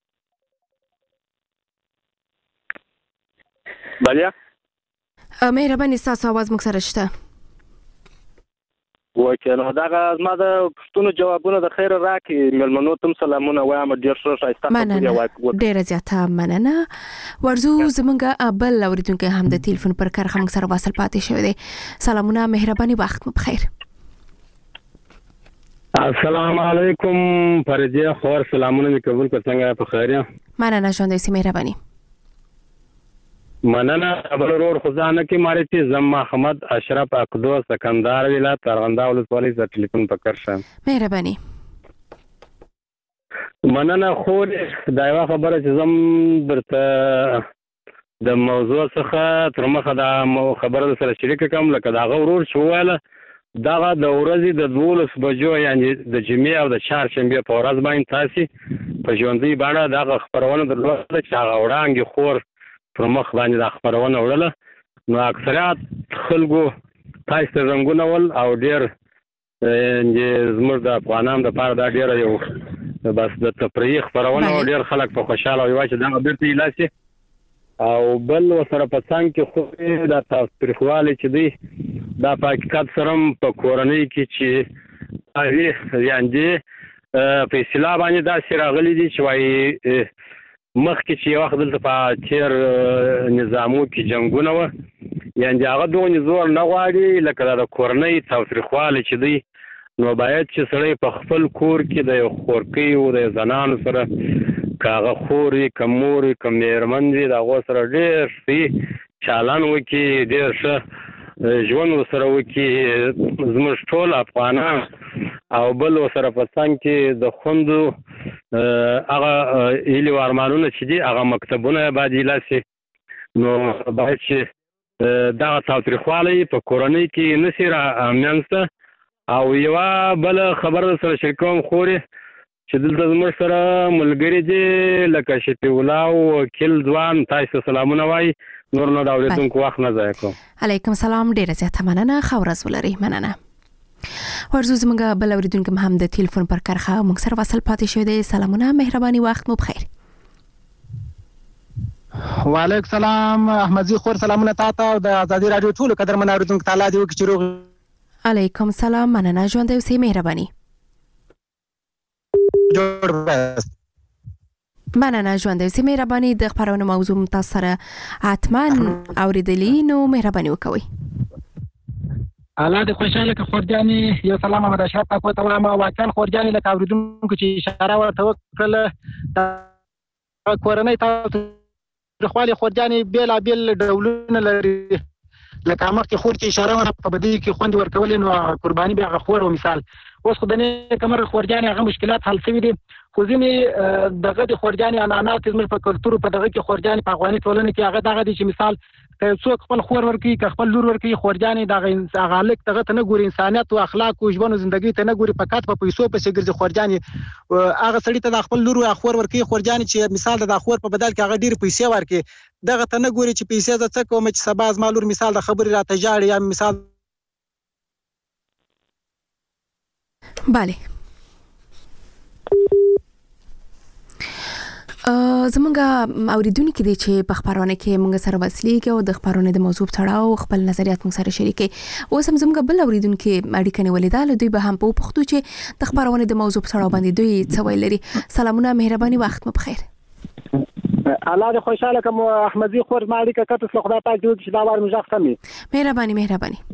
بلیا مهرباني تاسو आवाज موږ سره شته وکړه دغه زما د پښتون جوابونه د خیر راکې ملمنو تم سلامونه وایم ډیر ښه شایسته مننه ډیر زیاته مننه ورزو زمونږ ابل اوریدونکو هم د ټلیفون پر کار هم سره وصل پاتې شوی دی سلامونه مهرباني وخت مو بخیر السلام علیکم فرجه خور سلامونه می قبول کو څنګه په خیر یم مننه ژوند سي مهرباني مننه خبرور خدانه کې ماره چې زم محمد اشرف اقدو سکندر ولایت ارغنداو ولسوالۍ ز ټلیفون پکړ شم مهرباني مننه خو دا یو خبره چې زم درته د موضوع څخه تر مخه دا خبره سره شریک کوم لکه دا غورور شواله دغه د ورځې د دولس بجو یعنی د جمعې او د چهارشنبه په ورځ باندې تاسو په ژوندۍ باندې دا خبرونه درلوده چې هغه وړاندې خور پر مخ باندې د خبرونه وړله نو اکثریت خلکو تاسو رنگونه ول او ډیر چې زموږ د افغانانو د پاره دا ډیر یو بس د تفریح خبرونه ډیر خلک په خوشاله وي چې دا بیرته ایلاسي او بل وسره په څنګه کې خو دا تفریحوالي چې دی دا په حقیقت سره په کورنۍ کې چې هغه یعنی په اسلام باندې دا سراغلي دي چې وایي مخکې چې وخت دلته په تیر نظامو کې جنگونه و یعنی هغه دوه زور نه غواړي لکه د کورنۍ تاوتریخوالی چې دی نو باید چې سړی په خپل کور کې د یو خورکۍ او د زنانو سره که هغه خورې که مورې که مېرمن وي د هغو سره ډېر ښه چالن وکړي ډېر ښه ژوند ورسره وکړي زموږ ټول افغانان او بل ورسره په څنګ کې د خوندو هغه هیلې او ارمانونه چې دي هغه مکتبونه باید ایلاسي نو باید چې دغه تاوتریخوالی په کورنۍ کې نشي رامنځته او یوه بله خبره سره شریکوم خورې چې دلته زموږ سره ملګري دي لکه شفیع الله او وکیل ځوان تاسو سلامونه وایي نور نو د اورېدونکو وخت نه ضایع کوم علیکم سلام ډېره زیاته مننه ښه ورځ ولرئ مننه ورزو زمونږ بل اوریدونکو هم د ټلیفون پر کرخه موږ سره وصل پاتې شوی دی سلامونه مهرباني وخت مو بخیر وعلیکم سلام احمدزي خور سلامونه تاسو او د ازادي رادیو ټول قدرمن اوریدونکو تعالی دی وکړي چې روغ علیکم سلام مننه ژوند اوسې مهرباني مننه ژوند اوسې مهرباني د خبرونو موضوع تاسو سره حتما اوریدلی نو مهرباني وکوئ الله دې خوشاله که خورجاني یو سلام احمد اشرف تاسو ته وایم واکل خورجاني لکه اوریدونکو چې اشاره ورته وکړه د کورنۍ تاسو تاوتریخوالي خورجانې بېلابېل ډولونه لري، لکه مخکې خور چې اشاره وکړه په بدۍ کې خوند ورکولې نو قرباني بیا هغه خور و مثال. اوس خو د نیکه مرغه خورجانې هغه مشکلات حل شوي دي، خو ځینې دغه د خورجانې عنعنات زموږ په کلتور په دغه کې خورجانې په افغاني ټولنه کې هغه دغه دي چې مثال که یو څوک خپل خور ورکوي که خپل لور ورکوي خورجانې دغه هغه هلک دغه ته نه ګوري، انسانیت او اخلاق او ژوند او زندګۍ ته نه ګوري، فقط په پیسو پسې ګرځي خورجانې. هغه سړي ته د خپل لور او خور ورکوي خورجانې چې مثال د خور په بدل کې هغه ډېرې پیسې ورکوي، دغه ته نه ګوري چې پیسې زه څه کوم چې سبا زما لور مثال د خبرې راته ژاړي یا مثال. بله زمونږ اوریدونکي دي چې په خبرونه کې مونږ سره وسلیږي او د خبرونه د موضوع تړاو خپل نظریات مونږ سره شریکي. اوس هم زمونږ بل اوریدونکي اړیکه نیولې ده، دوی به هم په پښتو چې د خبرونه د موضوع تړاو باندې دوی څه ویل لري. سلامونه، مهرباني، وخت مو بخیر. الله دې خوشاله کوم احمدي خور ما اړیکه کته خو خدای پاک دې چې دا وار مزاح سمي. مهرباني مهرباني.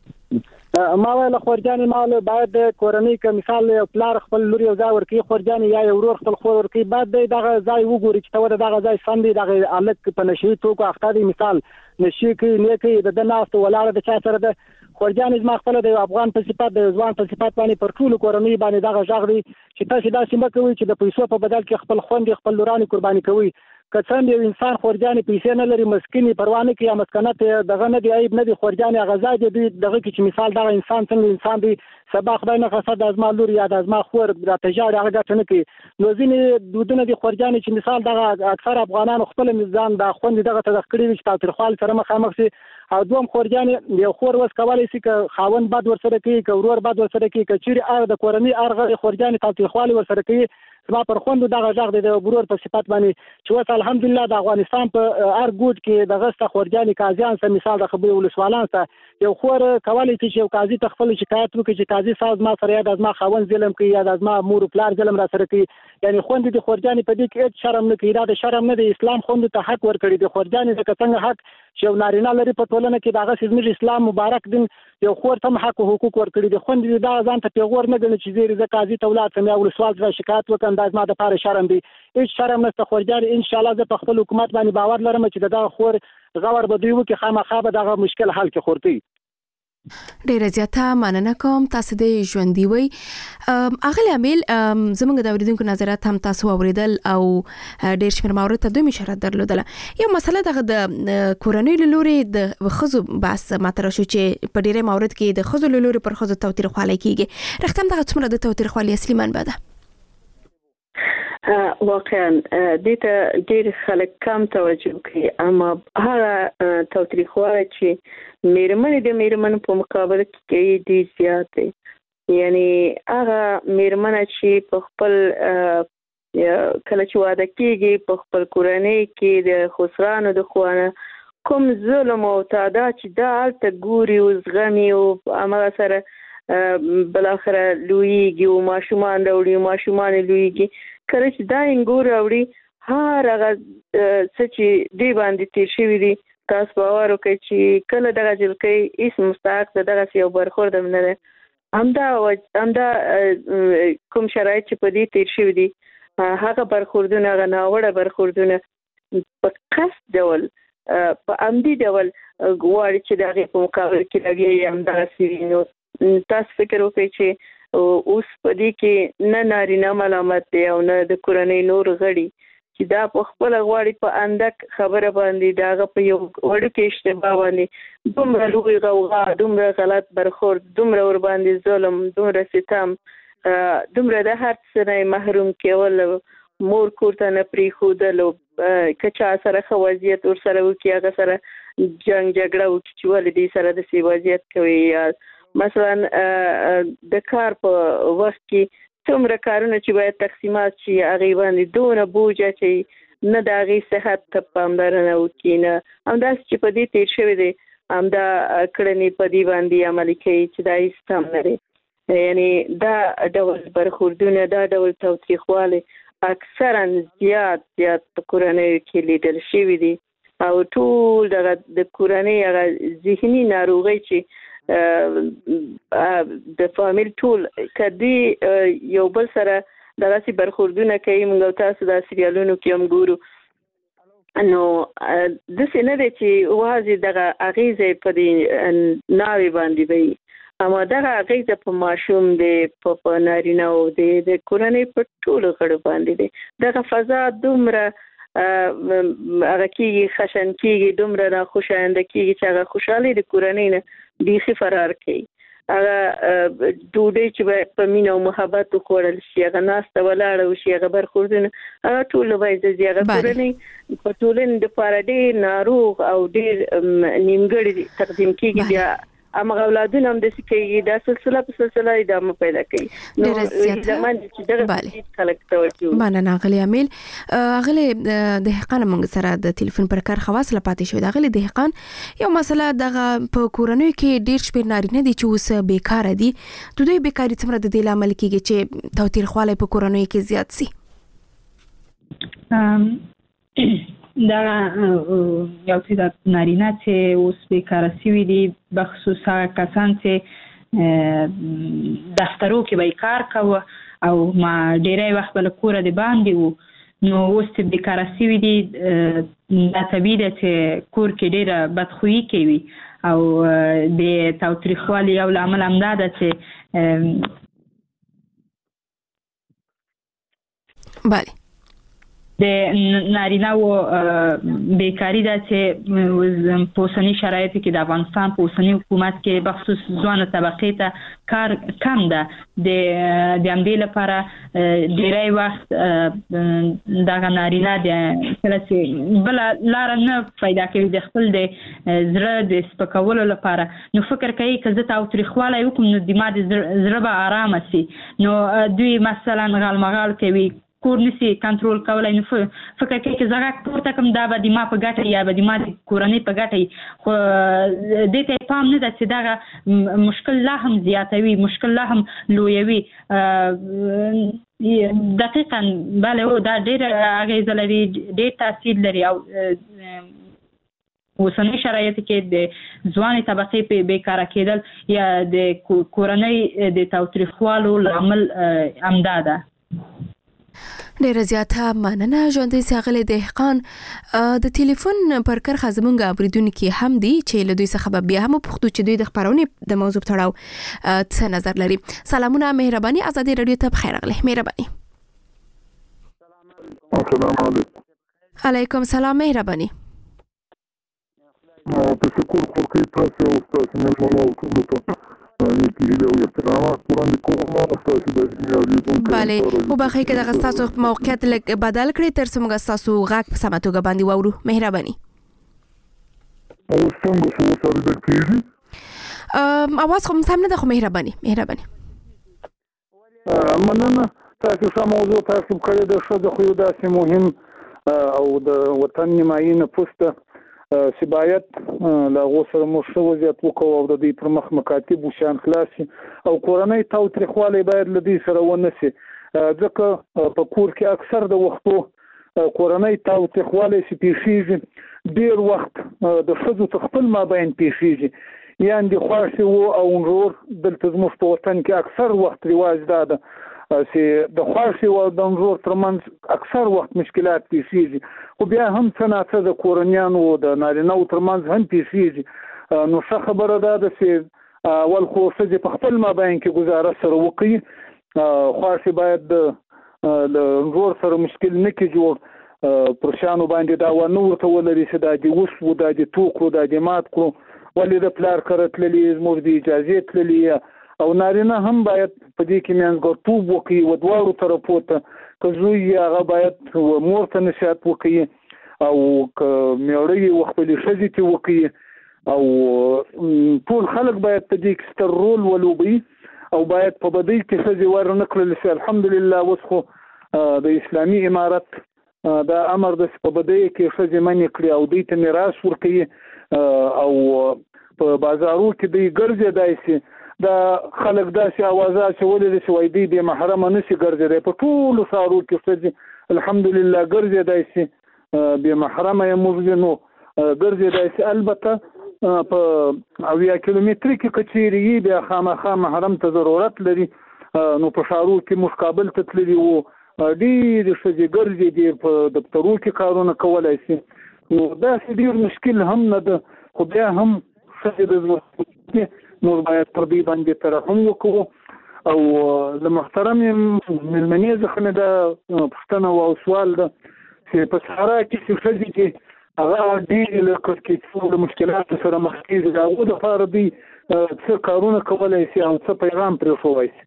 ما ویل خورجانې ما باید د کورنۍ که مثال یو پلار خپل لور یو ځای ورکوي خورجانې یا یو ورور خپل خور ورکوي باید دی دغه ځای وګوري چې ته ولې دغه ځای سم دی، دغه هلک په نشهي توکو اخته دی، مثال نشي کوي نه کوي، د ده ناست ولاړه د چا سره ده. خورجانې زما خپله د یو افغان په صفت د یو ځوان په صفت باندې پر ټولو کورنۍ باندې دغه غږ دی چې تاسې داسې مه کوئ چې د پیسو په بدل کې خپل خویندې خپل لورانې قرباني کوئ. که څنګه یو انسان خورجانې پیسې نه لري، مسکینې پروا نه کوي یا مسکنت دغه نه دی، عیب نه دی، خورجانې هغه ځای دی دوی دغه کې چې مثال دغه انسان څنګه انسان دی، سبا خدای نه خاصه د زما لور یا د زما خور راته ژاړي هغه ګټه نه کوي. نو ځینې دودونه دي خورجانې چې مثال دغه اکثر افغانانو خپل ځان د خویندې دغه ته کړي وي چې تاوتریخوالي سره مخامخ شي. او دوم خورجانې یو خور وس کولی شي که خاوند بد ورسره کوي که ورور بد ورسره کوي که چیرې هغه د کورنۍ هر غړی خورجانې تاوتریخوالي ورسره کوي، زما پر خویندو دغه غږ دی د ورور په صفت باندې چې اوس الحمدلله د افغانستان په هر ګوټ کې دغه سته خورجانې قاضیان سه مثال د خبرې ولسوالان سه یو خور کولی شي چې یو قاضي ته خپل شکایت وکړي چې قاضي صاحب زما سره یا د زما خاوند ظلم کوي یا د زما مور و پلار ظلم را سره کوي. یعنې خویندې د خورجانې په دې کې هېڅ شرم نه کوي، دا د شرم نه دی، اسلام خویندو ته حق ورکړي د خورجانې لکه څنګه حق چې یو نارینه لري په ټولنه کې د هغسې زموږ اسلام مبارک دین یو خور ته هم حق او حقوق ورکړي دي. خویندې دغه ځان ته پیغور نه ګڼي چې زه زه قاضي ته ولاړ شم یا ولسوال ته شکایت وکړم، دا زما دپاره شرم دی، هېڅ شرم نشته. خورجانې انشاءالله زه په خپل حکومت باندې باور لرم چې د دغه خور غور به دوی وکړي، خامخا به دغه مشکل حل کړي خور کوي. ډیره زیاته مننه کوم، تاسو د ژوندۍ وي. اغلی امیل زمونږ د اوریدونکو نظرات هم تاسو اوریدل او ډیر شمېر موارد ته دوی اشاره درلودله. یو مسله دغه د کورنۍ له لورې د ښځو بحث مطرح شو چې په ډیری موارد کې د ښځو له لورې پر ښځو تاوتریخوالی کیږي. رښتیا هم دغه څومره د تاوتریخوالي اصلي منبع ده؟ واقعا دې ته ډېر خلک کم توجه کوي، اما هغه تاوتریخوالی چې میرمنې د میرمنو په مقابله کې کوي ډېر زیات دی. یعنی هغه میرمنه چې په خپل کله چې واده کېږي په خپل کورنۍ کې د خسرانو د خوانه کوم ظلم او تعداد چې دا هلته ګوري او زغمي او همغه سره بالاخره لویږي او ماشومان راوړي او ماشومان لویږي، کله چې دا انګور راوړي هر هغه څه چې دې باندې تېر شوي دي تاسو باور وکړئ چې کله دغه جلکۍ هېڅ مستحق د دغسې یو برخورد هم نه دی. همدا همدا کوم شرایط چې په دې تېر شوي دي هغه برخوردونه هغه ناوړه برخوردونه په قصد ډول په عمدي ډول غواړي چې د هغې په مقابل کې لګیا یې همدغسې وي. نو تاسو فکر وکړئ چې اوس په دې کې نه نارینه ملامت دی او نه د کورنۍ نور غړي چې دا په خپله غواړي په اندک خبره باندې د هغه په یو وړوکې اشتباه باندې دومره لوی غوغا، دومره غلط برخورد، دومره ورباندې ظلم، دومره ستم، دومره د هر څه نه محروم کول، مور کور ته نه پرېښودل، که چا سره ښه وضعیت ورسره وکړي هغه سره جنګ جګړه وکړي چې ولې دې سره داسې وضعیت کوي، یا مثلا د کار په وخت کې څومره کارونه چې باید تقسیمات شي هغې باندې دونه بوج اچوي، نه د هغې صحت ته پاملرنه وکړي، نه همداسې چې په دې تېر شوی دی همدا کړنې په دې باندې عملي کوي چې دا هېڅ هم نه دی. یعنې دا ډول برخوردونه، دا ډول تاوتریخوالی اکثرا زیات زیات په کورنیو کې لیدل شوي دي او ټول دغه د کورنۍ هغه ذهني ناروغۍ چې د فامیل ټول کدی یو بل سره دغسې برخوردونه کوي. موږ تاسو د سریالونو کې هم ګورو نو د سینې د چې واځي دغه اغیزه په دې ناوی باندې وي اما دغه اغیزه په ماشوم دی په نارینه او د کورنۍ په ټولو غړو باندې دی دغه فضا دومره هغه کېږي خشن کېږي دومره ناخوشایند کېږي چې هغه خوشحالي د کورنۍ نه بیخي فرار کوي هغه ډوډۍ چې په مینه او محبت خوړل شي هغه ناسته ولاړه وشي هغه برخوردونه هغه ټول وایي چې هغه کورنۍ په ټولنې د پاره ډېر ناروغ او ډېر نیمګړی تقدیم کېږي بیا امغه اولادونه هم د سکیږي دا سلسله په سلسله ادامه پیدا کوي نو زموږ چې دغه خلک توجه مننه غلی امیل غلی د دهقان موږ سره د ټلیفون پر کار خواص لپاره شوی دا غلی دهقان یو مسله دغه په کورنۍ کې ډیر شپې نارینه دي چې اوس بیکار دي د دوی بیکاری څومره د دې لامل کېږي چې توتیرخواله په کورنۍ کې زیات سي دا یو څه د نارینه چې اوس بیکاره شوي دي بخصوص هغه کسان چې دفترو کې به کار کوه او ما ډیری وخت به له کوره د باندې وو نو اوس چې بیکاره شوي دي دا طبیعي ده چې کور کې ډیره بدخویي کوي او د تاوتریخوالي یو لامل همدا ده چې بله د نارینه و بیکاری ده چې په اوسني شرایطو کې د افغانستان په اوسني حکومت کې بخصوص ځوانه طبقې ته کار کم ده د همدې لپاره ډیری وخت دغه نارینه د کله چې بله لاره نه پیدا کوي د خپل د زړه د سپکولو لپاره نو فکر کوي که زه تاوتریخوالی وکړم نو د ما د زړه به ارامه سي نو دوی مثلا غالمغال کوي کور نسی کنټرول کولای نو فکر کوي چې زغه پورته کوم دا به د ما په ګټه یا به د ما د کورنۍ په ګټه خو دې ته پام نه ده چې دا مشکل لا هم زیاتوي مشکل لا هم لویوي دقیقاً بله او دا ډېر اغیزه لري ډېر تاثیر لري او اوسني شرایطو کې د ځوانې طبقې په بیکاره کېدل یا د کورنۍ د تاوتریخوالو لامل همدا ده ډیر زیاته مننه ژوندۍ ساغله دهقان د ټلیفون پر کرخه زمونږ اوریدونکو هم دي چې له دوی څخه بیا هم پوښتنه چې دوی د خبرونه د موضوع تړاو څه نظر لري سلامونه مهرباني ازادي رادیو ته بخیر غله مهرباني السلام علیکم علیکم سلام مهرباني په شکر خو کې تاسو او تاسو نه مونږ ټول بله او بخیر که دغه ستاسو موقعیت لږ بدل کړئ تر څو موږ ستاسو غږ په سمه توګه باندې واورو مهرباني او څنګه څه سره د کیږي اواز خو سم نه ده خو مهرباني مهرباني مننه تاسو سم موضوع تاسو کړی د شو د خو داسې مهم او د وطن نیمایي نفوس ته چې باید لا غوسه مرشد وضعیت وکړو او د دې پر مخ مکاتب وشان خلاصي او کورنۍ تاوتریخوالی باید له دې سره ونسي ځکه په کور کې اکثر د وختو کورنۍ تاوتریخوالی چې پیښیږي ډېر وخت د ښځو څخه خپل مابین پیښیږي یعنې د خواشي و او ورور دلته زموږ په وطن کې اکثر وخت رواج دا ده چې د خواشي او د ورور ترمنځ اکثر وخت مشکلات پیښیږي خو بیا هم څه ناڅه د کورنیانو د نارینه‌و ترمنځ هم پیښیږي نو ښه خبره ده ده چې اول خو ښځې په خپل مابین کې ګزاره سره وکړي خواشي باید د ورور سره مشکل نه کړي جوړ پر شانو باندې دا ونه ورته ولري چې دا دې وشو دا دې تو کړو دا دې مات کړو ولې د پلار کره تللي زموږ د اجازې تللي او نارینه هم باید په دې کې منځګړتوب وکړي و دواړو طرفو ته که زوی هغه باید مور ته نصیحت وکړي او که میړه یې خپلې ښځې ته وکړي او ټول خلک باید په دې کې ستر رول ولوبوي او باید په بدۍ کې ښځې ورنه کړل شي الحمدلله اوس خو د اسلامي امارت دا امر د په بدۍ کې ښځې منې کړي او دوی ته میراث ورکوي او په بازارو کې دوی ګرځېدای شي دا خلک داسې اوازات چې ولې چې وای دی بې محرمه نشي ګرځېدی په ټولو ښارو کې ښځې الحمدلله ګرځېدای شي بې محرمه یې موږ نو ګرځېدای شي البته په اویا کیلومتري کې که چیرې یي بیا خامخا محرم ته ضرورت لري نو په ښارو کې موږ کابل ته تللي وو ډېرې ښځې ګرځېدې په دفترو کې کارونه کولی شي نو دا ډیر مشکل هم نه ده، خو بیا هم ښځې د موږ باید پر دې باندې ترحم وکړو. او د محترم مېلمنې څخه مې دا پوښتنه او سوال ده چې په صحرا کې چې ښځې چې هغه ډېرې له کړکېچونو د مشکلاتو سره مخ کېږي، د هغو دپاره دوی څه کارونه کولی شي او څه پیغام پرېښودی شي؟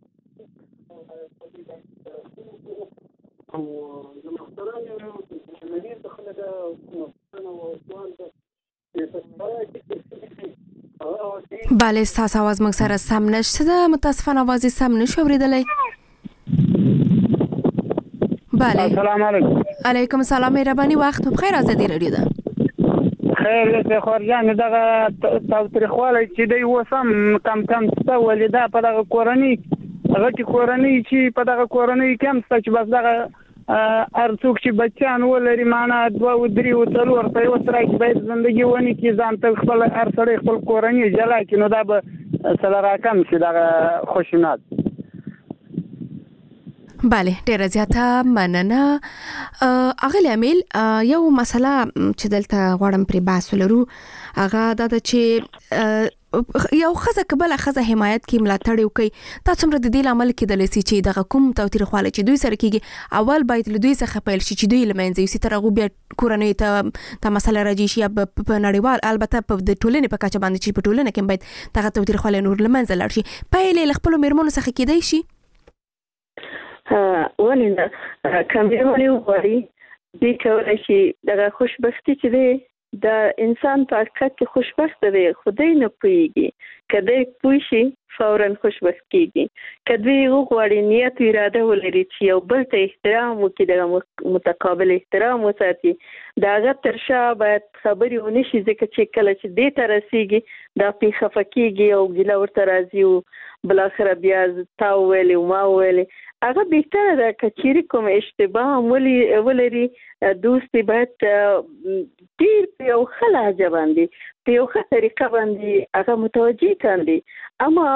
بله ستاسو آواز موږ سره سم نشته ده، متاسفانه آواز یې سم نشو اورېدلی. بله السلام علیکم. علیکم السلام، مهرباني وخت مو بخیر. ازادي راډیو ده. خیر دې خورجان دغه تاوتریخوالی چې دی اوس هم کم کم شته، ولې دا په دغه کورنۍ غټې کورنۍ چې په دغه کورنۍ کې هم شته چې بس دغه هر څوک چې بچیان ولري معنا دوه او درې او څلور په یو سره کې باید زندګي ونې کې ځان ته خپل هر سړی خپل کورنۍ جلا کړي، نو دا به سره راکم شي دغه خشونت. بله ډیره زیاته مننه. اغلی امیل، یو مسله چې دلته غواړم پرې بحث ولرو هغه دا ده چې یو ښځه که بله ښځه حمایت کې ملاتړ وکړي، دا څومره د دې لامل کېدلی شي چې دغه کوم تاوتریخوالی چې دوی سره کېږي اول باید له دوی څخه پیل شي چې دوی له منځه یوسي، تر هغو بیا کورنیو ته دا مسله راجع شي یا په نړیوال البته په د ټولنې په کچه باندې چې په ټولنه کې باید دغه تاوتریخوالی نور له منځه لاړ شي. پیل یې له خپلو مېرمنو څخه کېدی شي؟ ولې نه، که مېرمنې وغواړي دوی کولی شي دغه خوشبختي چې دی د انسان په حقیقت کې خوشبخته دی، خو دی نه پوهېږي. که دی پوه شي فورا خوشبخت کېږي. که دوی وغواړي نیت و اراده ولري چې یو بل ته احترام وکړي، دغه متقابل احترام وساتي، د هغه تر شا باید خبرې ونه شي، ځکه چې کله چې دې ته رسېږي دا پې خفه کېږي او ګیله ورته راځي او بالاخره بیا تا وویلې او ما وویلې. هغه بهتره ده که چیرې کوم اشتباه هم ولري دوستي باید ډېر په یو ښه لهجه باندې په یو ښه طریقه باندې هغه متوجه کاندي. اما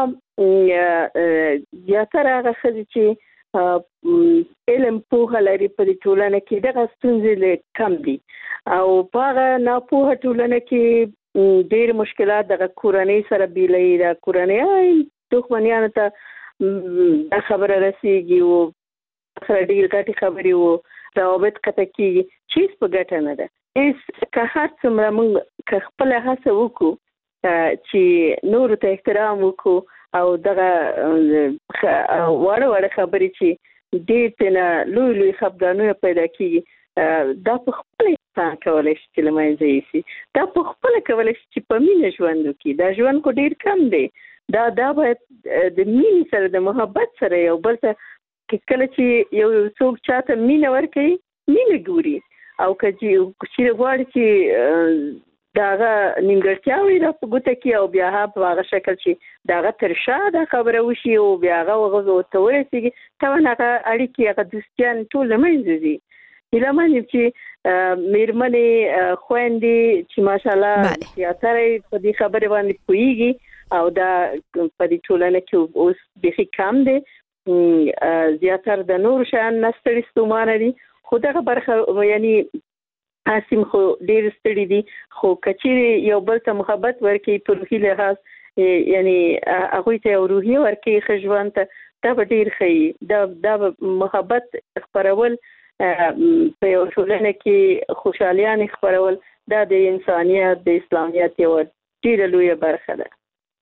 زیاتره هغه ښځې چې علم پوهه لري په دې ټولنه کې دغه ستونزې کم دي، او په هغه ناپوهه ټولنه کې ډېر مشکلات دغه کورنۍ سره بیلوي. د کورنۍ دښمنیانو ته دا خبره رسیږي او سره ډېر ګټې خبرې او روابط قطع کېږي، چې هېڅ په ګټه نه ده. هېڅ که هر څومره موږ که خپله هڅه وکړو چې نورو ته احترام وکړو او دغه واړه واړه خبرې چې ډېر ترېنه لوی لوی خفګانونه پیدا کېږي، دا په خپله انسان کولی شي چې له منځه یوسي. دا په خپله کولی شي چې په مینه ژوند وکړي. دا ژوند خو ډېر کم دی. دا دا باید د مینې سره د محبت سره یو بل ته کله چې یو څوک چاته مینه ورکوي مینه ګوري، او که چیرې غواړي چې د هغه نیمګړتیاوې را په ګوته کړي او بیا هغه په هغه شکل چې د هغه تر شا دا خبره وشي او بیا هغه ورته ورسېږي، طبعا هغه اړیکې هغه دوستیان ټول له منځه ځي. هیله من یم چې مېرمنې خویندې چې ماشاءالله زیاتره په دې خبرې باندې پوهېږي او دا په دې ټولنه کې اوس بیخي کم دی، زیاتره د نورو شیانو نه ستړي ستومانه دي، خو دغه برخه یعنی اسیم خو ډېر ستړي دي. خو که چیرې یو بل ته محبت ورکړي په روحي لحاظ، یعنی هغوی ته یو روحیه ورکړي ښه ژوند ته، دا به ډېر ښه وي. دا دا به محبت خپرول په یو ټولنه کې خوشحالیانې خپرول، دا د انسانیت د اسلامیت یوه ډېره لویه برخه ده.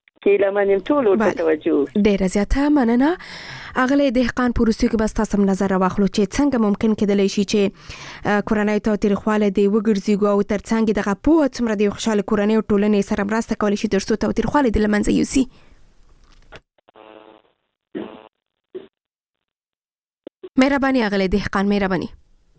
ډیره زیاته مننه. اغلی دهقان په وروستیو کې به ستاسو نظر راواخلو چې څنګه ممکن کېدلی شي چې کورنۍ تاوتریخوالی دې وګرځېږو او تر څنګ دغه پوهه څومره د یو خوشحاله کورنۍ او ټولنې سره مرسته کولی شي تر څو تاوتریخوالی دې له منځه یوسي؟ مهرباني اغلی دهقان، مهرباني.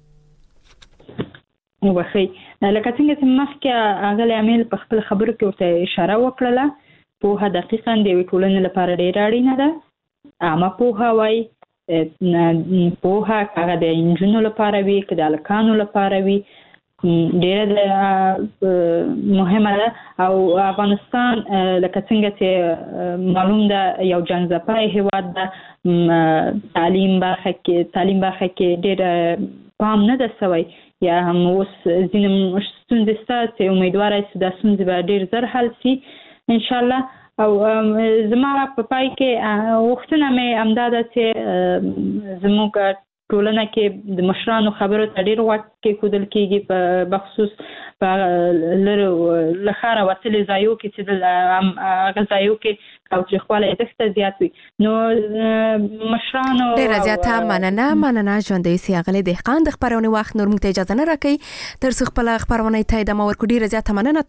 وبخښئ، لکه څنګه چې مخکې اغلی امیل په خپل خبرو کې ورته اشاره وکړله، پوهه دقیقاً د یوې ټولنې لپاره ډېره اړینه ده. عامه پوهه وایي، پوهه هغه د نجونو لپاره وي که د هلکانو لپاره وي ډېره مهمه ده. او افغانستان لکه څنګه چې معلوم ده یو جنګ هېواد ده، تعلیم برخه کې تعلیم برخه کې ډېر پام نه ده سوی. یا هم اوس ځینې ستونزې شته چې امیدواره چې دا ستونزې به ډېر زر حل شي ان شاء الله. او زما په پای کې وختونه مې همدا ده چې زموږ ټولنه کې د مشرانو خبرو ته ډېر غوږ کېښودل کېږي په بخصوص په لرو له ښاره وتلي ځایو کې چې هغه ځایو کې تاوتریخوالی دښته زیات وي. نو مشرانو ډېره زیاته مننه مننه ژوندۍ اوسئ ښاغلي دهقان. د خپرونې وخت نور موږ ته اجازه نه راکوي تر څو خپله خپرونه ته ادامه ورکړو. ډېره زیاته مننه.